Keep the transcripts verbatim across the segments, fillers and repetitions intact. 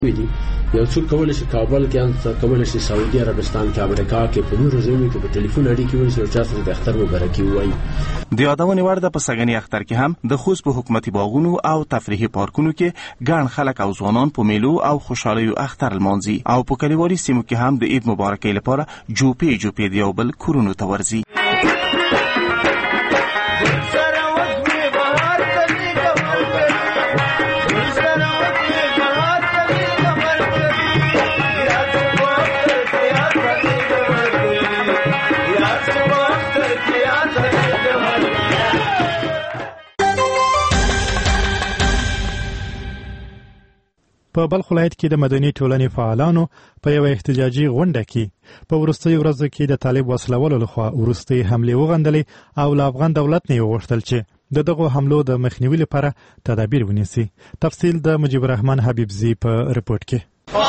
دي یو څوک کولای شي کابل کې ان کولای شي سعودي عربستان کې امریکا کې په نورو ځایونو کې په ټلیفون اړیکې ونیسي او چا سره د اختر مبارکي ووایي. د یادونې وړ ده په سږني اختر کې هم د خوست په حکومتي باغونو او تفریحي پارکونو کې ګڼ خلک او ځوانان په میلو او خوشحالیو اختر لمانځي او په کلیوالي سیمو کې هم د عید مبارکۍ لپاره جوپې جوپې د یو بل کورونو ته ورځي. په بلخ ولایت کې د مدني ټولنې فعالانو په یو احتجاجي غونډه کې په وروستۍ ورځو کې د طالب وسلوالو لخوا وروستۍ حملې وغندلې او له افغان دولت نه وغوښتل چې د دغو حملو د مخنیوي لپاره تدابیر ونیسي. تفصیل د مجيب الرحمن حبیبزی په رپورټ کې.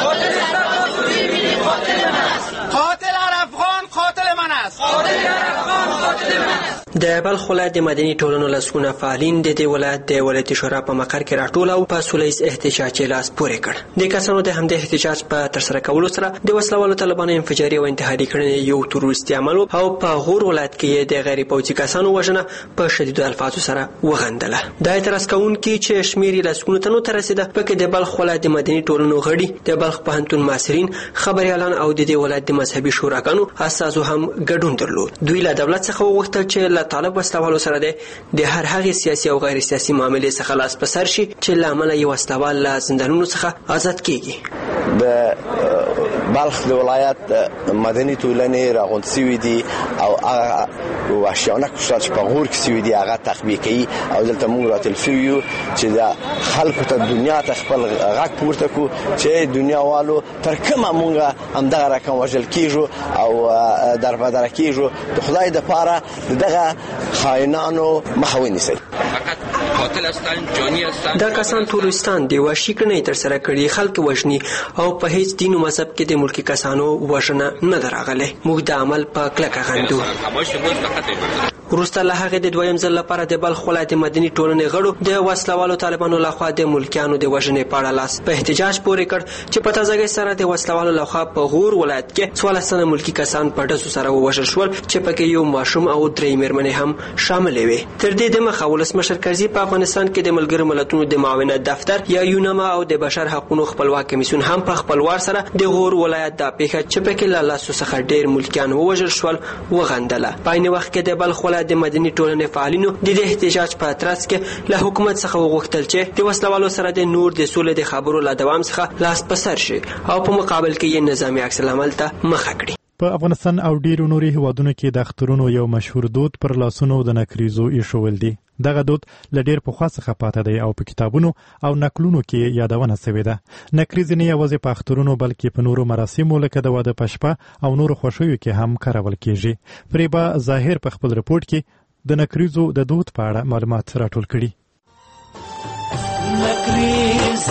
د بلخ ولایت د مدني ټولنو لسګونه فعالین د دې ولایت د ولایتي شورا په مقر کې راټول او په سولیز احتجاج لاس پورې کړ. د کسانو د همدې احتجاج په ترسره کولو سره د وسلوالو طالبانو انفجاري او انتحاري کړنې یو تروریستي عمل او په غور ولایت کې د غیر پوځي کسانو وژنه په شدیدو الفاظو سره وغندله. د اعتراض کوونکي چې شمیر لسګونو تنو ته رسیده پکې د بلخ ولایت د مدني ټولنو غړي، د بلخ پوهنتون محصلین، خبريالان او د دې ولایت د مذهبي شوراګانو اساسو هم ګډون درلود. دوی له دولت څخه وغوښتل چې له طالب وسلوالو سره د هر هغه سیاسي او غیر سیاسي معاملې څخه لاس په سر شي چې لامل یو وسلوال له زندانونو څخه آزاد کیږي. د بلخ د ولایت مدني ټولنې راغونډ شوې دي او هغه وحشیانه کشتار چې په غور کې شوې دي هغه تطبیق کوي او دلته موږ راتلفي یو چې د خلکو ته دنیا ته خپل غږ پورته کو چې دنیا والو تر کومه موږ همدغه رقم وژل کیږو او در بدر کیږو د خدای د پاره دغه خاینانو مخه ونیسي. دا کسان تورستان دی وحشي کړنې تر سره کړي، خلک وژني او په هیڅ دین او مذهب کې د ملکی کسانو وژنه نه دراغله. موږ د عمل په کلکه غندو. وروسته له هغه د دویم ځل لپاره د بلخ ولایت مدني ټولنې غړو د وسلوالو طالبانو لخوا د ملکیانو د وژنې په اړه لاس په احتجاج پورې کړ چې په تازه سره د وسلوالو لخوا په غور ولایت کې څوارلس تنه ملکی کسان په ډزو سره ووژل شول چې پکې یو ماشوم او درې مېرمنې هم شامل وي. تر دې دمه ولسمشر کرزي په افغانستان کې د ملګرو ملتونو د معاونت دفتر یا یونما او د بشر حقوقو خپلواک کمیسیون هم په خپلوار سره د غور ولایت د پیښه چې پکې له لاسو څخه ډېر ملکیان ووژل شول وغندله. په عین وخت کې د بلخ ولایت د مدني ټولنې فعالینو د دې احتجاج په اعتراض کې له حکومت څخه وغوښتل چې د وسلوالو سره د نور د سولې د خبرو له دوام څخه لاس په سر شي او په مقابل کې یې نظامي عکس العمل ته مخه کړي. په افغانستان او ډیرو نورو هیوادونو کې د اخترونو یو مشهور دود پر لاسونو د نکریزو ایښول دي. دغه دود له ډیر پخوا څخه پاتې دی او په کتابونو او نقلونو کې یادونه شوې ده. نکریز نه یوازې په اخترونو بلکې په نورو مراسمو لکه د واده په شپه او نورو خوښیو کې هم کارول کیږي. فریبا ظاهر په خپل رپورټ کې د نکریزو د دود په اړه معلومات راټول کړي. نکریز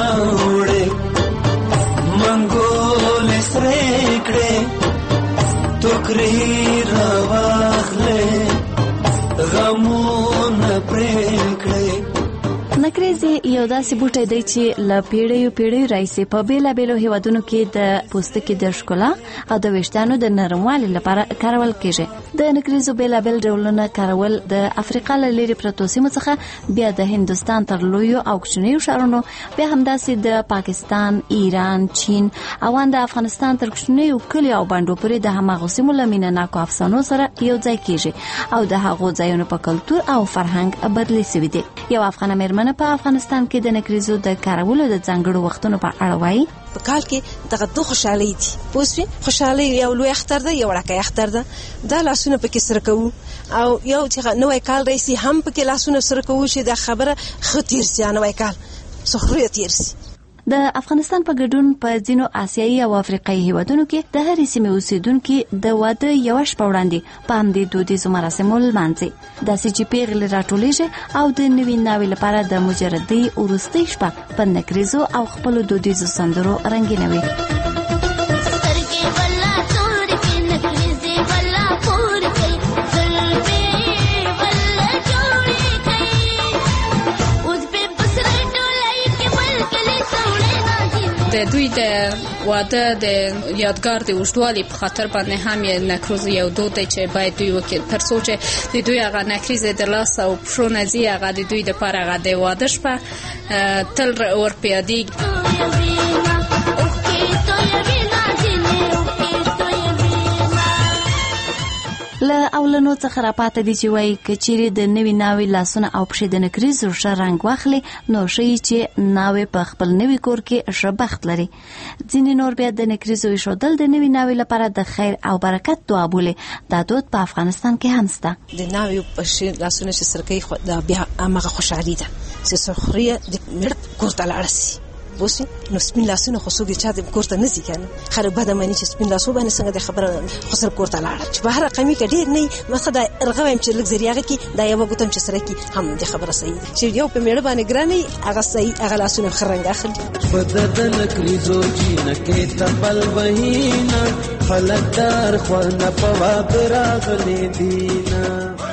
راوړې منګول سره کړې ټوکرې راواخلې غمونه پرې کړې. نکریز یو داسې بوټی دی چې له پیړیو پیړیو راهیسې په بیلابیلو هیوادونو کې د پوستکي د ښکلا او د ویښتانو د نرموالي لپاره کارول کیږي. د نکریزو بیلابیل ډولونه کارول د افریقا له لرې پرتو سیمو څخه بیا د هندوستان تر لویو او کوچنیو ښارونو بیا همداسې د پاکستان، ایران، چین او د افغانستان تر کوچنیو کلیو او بانډو پورې د هماغو سیمو له مینهناکو افسانو سره یو ځای کیږي او د هغو ځایونو په کلتور او فرهنګ بدلی سوي دي. یو افغان مېرمنه په افغانستان کې د نکریزو د کارولو د ځانګړو وختونو په اړه وایي. په کال کې دغه دوه خوشحالي دي. پوسوي خوشحالي یو لوی اختر ده، یو وړکه اختر ده. دا لاسونه پکې سره کوو او یو چې نوې کال رئیسي هم پکې لاسونه سره کوو چې دا خبره خطیر سي نوې کال سخريه تیر سي. د افغانستان په ګډون په ځینو آسیایي او افریقایي هیوادونو کې د هرې سیمې اوسیدونکو د واده یو شپه وړاندې په همدې دودیزو مراسمو لمانځي. داسې چې پیغلې راټولیږي او د نوي ناوې لپاره د مجردۍ وروستۍ شپه په نکریزو او خپلو دودیزو سندرو رنګینوي. د دوی د واده د یادګار د اوږدوالي په خاطر باندې هم یې نکروز یو دود دی چې باید دوی وکړي تر څو چې د دوی هغه نکریز د لاس او پښو نه ځي هغه د دوی دپاره هغه د واده شپه تل ورپیادېږي. له اولنو څخه راپاته دي چې وایي که چیرې د نوي ناوې لاسونه او پښې د نکریزو ښه رنګ واخلي نو ښیي چې ناوې په خپل نوي کور کې ښه بخت لري. ځینې نور بیا د نکریزو ایښودل د نوي ناوې لپاره د خیر او برکت دعا بولي. دا دود په افغانستان کې هم شته. د ناوې پښې لاسونه چې سره کوي دا بیا هماغه خوشحالي ده چې سخريه د مړ کور ته لاړ شي. بوسي نو سپین لاسونه خو څوک چا د کور ته نه ځي کنه خره بده مانی چې سپین لاسو باندې څنګه د خبره خسر کور ته لاړ چې بهر قمی کې ډیر نه مخه دا ارغوم چې لږ ذریعہ کې دا یو غوتم چې سره کې هم د خبره صحیح ده چې یو په میړه باندې ګراني هغه صحیح هغه لاسونه خرنګ اخلي بددل کریزو چې نه کې تبل وهینا خلدار خو نه پوا براغلي دینا.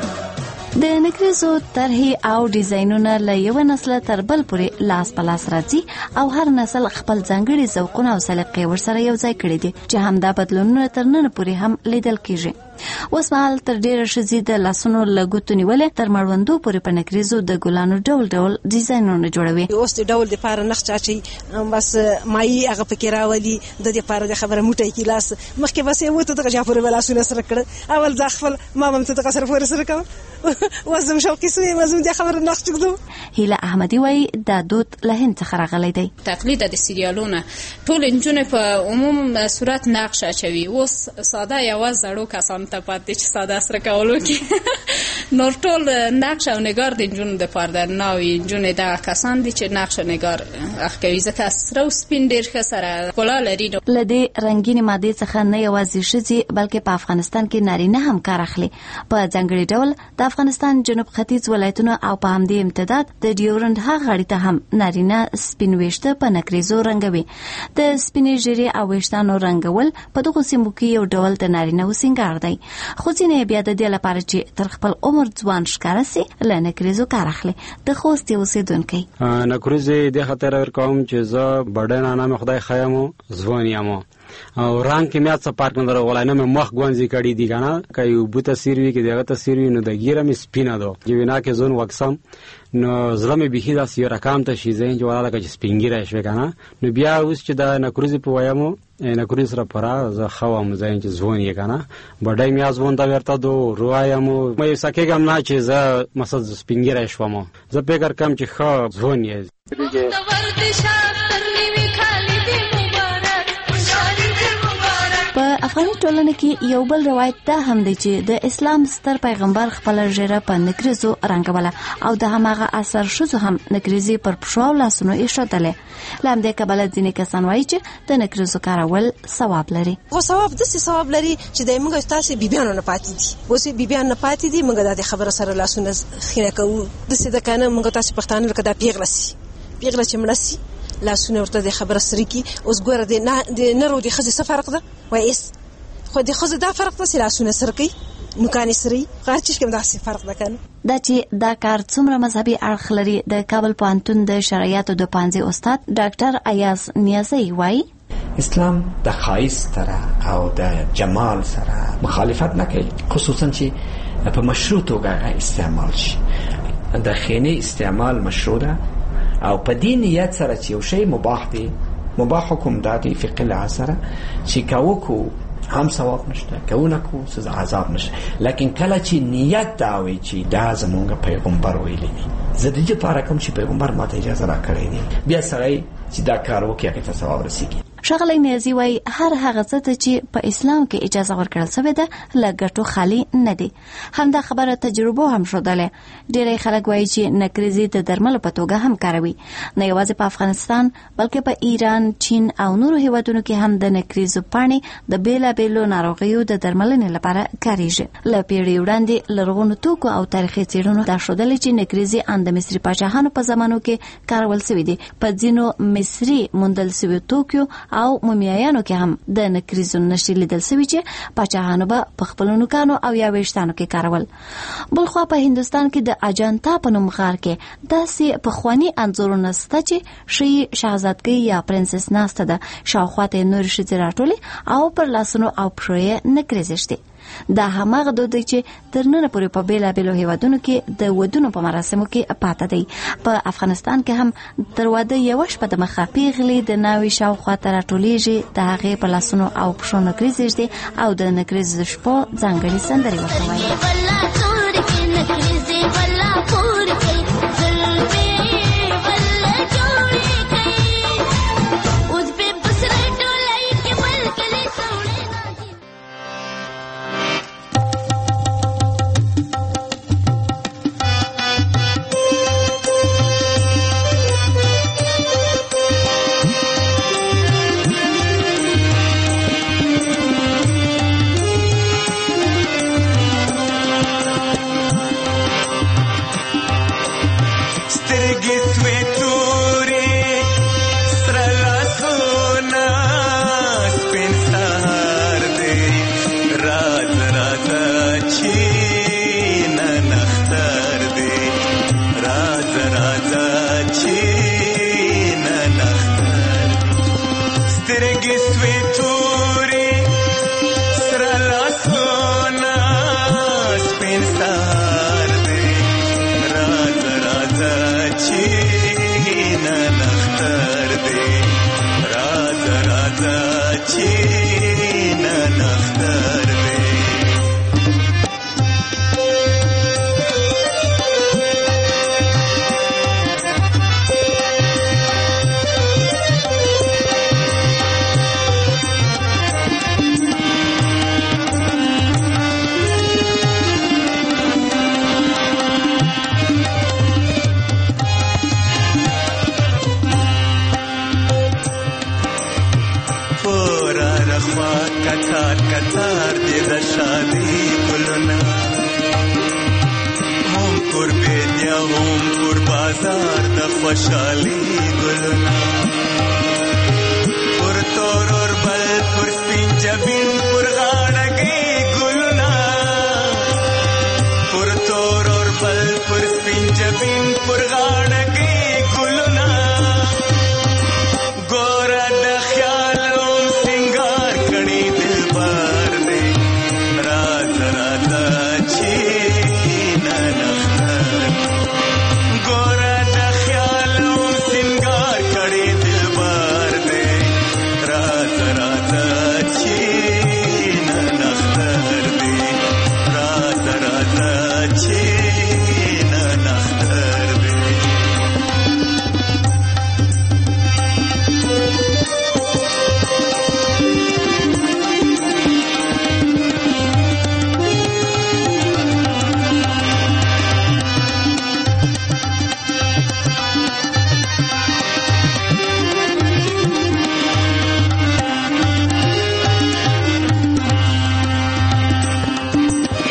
د نکریزو طرحې او ډیزاینونه له یو نسل تر بل پورې لاس په لاس راځي او هر نسل خپل ځانګړي ذوقونه او سلیقې ورسره یو ځای کړي دي چې همدا بدلونونه تر نن پورې هم لیدل کیږي. اوس مهال تر ډیره ښځې د لاسونو له ګوتو نیولې تر مړوندو پورې په نکریزو د ګلانو ډول ډول ډیزاینونه جوړوي. اوس د ډول لپاره نقش اچي بس مای هغه پکې راولي د دې لپاره د خبره موټی کې لاس مخکې بس یو ته د جعفر ولاسونه سره کړ اول ځخل ما مم ته د قصر فور سره کوم وزم شوقي سوی مزم د خبره نقش کړو. هیله احمدی وای دا دود له هند څخه راغلی دی. تقلید د سریالونو ټول انجونې په عموم صورت نقش اچوي. اوس ساده یو زړو کسان ته پاتې چې ساده سره کولو کې نور ټول نقش او نگار د انجونو د پاره ناوي انجونې د کسان دي چې نقش او نگار اخکوي ځکه سره سپین ډیر ښه سره کولا لري. لدې رنگینې ماده څخه نه یوازې شذې بلکې په افغانستان کې نارینه هم کار اخلي. په ځانګړي ډول د افغانستان جنوب ختیځ ولایتونو او په همدې امتداد د ډیورند هغه غړي ته هم نارینه سپین ویشته په نکریزو رنګوي. د سپینې ژیړې او ویشتانو رنګول په دغه سیمو کې یو ډول د نارینه وسنګار دی. خو ځینې بیا د دې لپاره چې تر خپل عمر ځوان ښکاره سي له نکریزو کار اخلي. د خوست یو اوسېدونکی نکریزې د خاطر ورکوم چې زه بډای نه خدای خیمو ځوان یم او رنگ کې میا څه پارک نه درولای نه مخ ګونځي کړي دي کنه کای بو تصویر وی کې دغه تصویر وی نو د ګیره می سپینا دو جوینا کې زون وکسم نو زلمه به هدا سی رقم ته شي زین جوړه لکه سپینګیره شوی کنه نو بیا اوس چې دا نکریز په وایمو نکریز سره پرا زه خوام زین چې زون یې کنه بډای میا زون دا ورته دو روایمو مې سکه ګم نه چې زه مسد سپینګیره شوم زه فکر کم چې خو زون یې په افغاني ټولنه کې یو بل روایت دا هم دی چې د اسلام ستر پیغمبر خپل ژیره په نکریزو رنګوله او د هماغه اثر شوزو هم نکریزي پر پښو لاسونو ایښودلې. لام دې کبل ځینې کسان وایي چې د نکریزو کارول ثواب لري. خو ثواب د څه ثواب لري چې د موږ تاسو بیبيانو نه پاتې دي اوس بیبيان نه پاتې دي موږ د خبره سره لاسونه خینه کوو د څه د کنه موږ تاسو پښتانه لکه دا پیغلسي پیغله چې مړسي لاسونه ورته د خبره سره کی اوس ګوره د نه د نرو د خزي څه فرق ده وایس خو د خزي دا فرق ده چې لاسونه سره کی نو کاني سری قاچش کوم داسې فرق ده کنه. دا چې دا کار څومره مذهبي اړخ لري د کابل پوهنتون د شرعیاتو د پانځي استاد ډاکټر ایاز نیازی وایي اسلام د خایس سره او د جمال سره مخالفت نه کوي خصوصا چې په مشروع توګه استعمال شي. د خینه استعمال مشروع ده او په دې نیت سره چې یو شی مباح دی مباح حکم دادی فقه العصر چې کاوکو هم ثواب نشته کاونکو سز عذاب نشته لیکن کله چې نیت دا وي چې دا زمونږ پیغمبر ویلی دی زه دې لپاره کوم چې پیغمبر ماته اجازه راکړې دي بیا سړی چې دا کار وکړي هغه ته ثواب رسیږي. ښاغلی نیازي وایي هر هغه څه ته چې په اسلام کې اجازه ورکړل شوې ده له ګټو خالي نه دي. همدا خبره تجربه هم ښودلې. ډېری خلک وایي چې نکریزي د درملو په توګه هم کاروي. نه یوازې په افغانستان بلکې په ایران چین او نورو هیوادونو کې هم د نکریزو پاڼې د بېلابېلو ناروغیو د درملنې لپاره کارېږي. له پیړیو وړاندې لرغونو توکو او تاریخي څېړنو دا ښودلې چې نکریزي ان د مصري پاچاهانو په زمانو کې کارول شوي دي. په ځینو مصري موندل شویو توکو او مومیایانو کې هم د نکریزو نښې لیدل شوي چې پاچاهانو به په خپلو نوکانو او یا ویښتانو کې کارول. بلخوا په هندوستان کې د اجانتا په نوم غار کې داسې پخواني انځورونه شته چې ښیي شهزادګۍ یا پرنسس ناسته ده، شاوخوا ته یې نورې ښځې راټولې او پر لاسونو او پښو یې نکریزې شته. دا هماغه دود دی چې تر ننه پورې په بیلابیلو هیوادونو کې د ودونو په مراسمو کې پاته دی. په افغانستان کې هم تر واده یوه شپه دمخه پیغلې د ناوې شاوخوا ته راټولیږي، د هغې په لاسونو او پښو نکریزې ږدي او د نکریز شپو ځانګړې سندرې ورته وایي. خوشحالی گلنا پر تور اور بل پر سپین جبین پر غاڑگی گلنا پر تور اور بل پر سپین جبین پر غاڑگی گلنا گورا د خیالوں سنگار کڑی دل بار دے راز راتا چھینا نختر گورا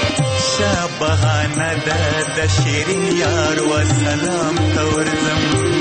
بهانه د شیرین یار و سلام تورزم